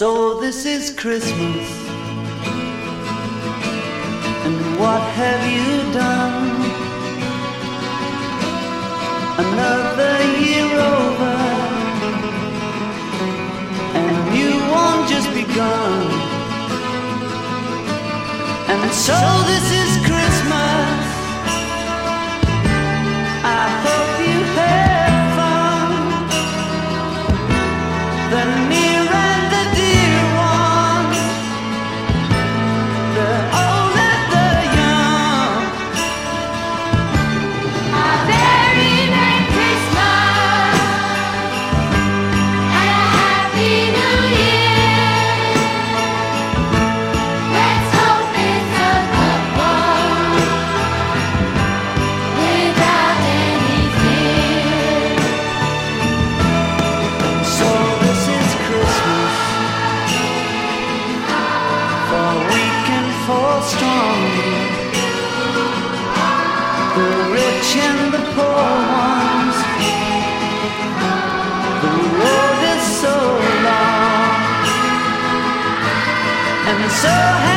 So this is Christmas, and what have you done? Another year over, and a new one just begun. And so this is Christmas, I hope you have fun. The near and the dear ones, the old and the young. A very Merry Christmas and a Happy New Year. Let's hope it's a good one without any fear. So this is Christmas, for weak and for strong, the rich and the poor ones. The road is so long and so